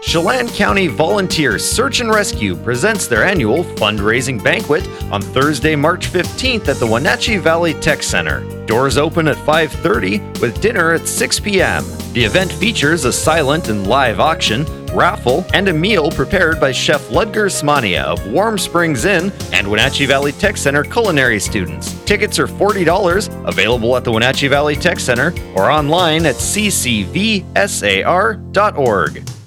Chelan County Volunteer Search and Rescue presents their annual fundraising banquet on Thursday, March 15th at the Wenatchee Valley Tech Center. Doors open at 5:30 with dinner at 6 p.m. The event features a silent and live auction, raffle, and a meal prepared by Chef Ludger Smania of Warm Springs Inn and Wenatchee Valley Tech Center culinary students. Tickets are $40, available at the Wenatchee Valley Tech Center or online at ccvsar.org.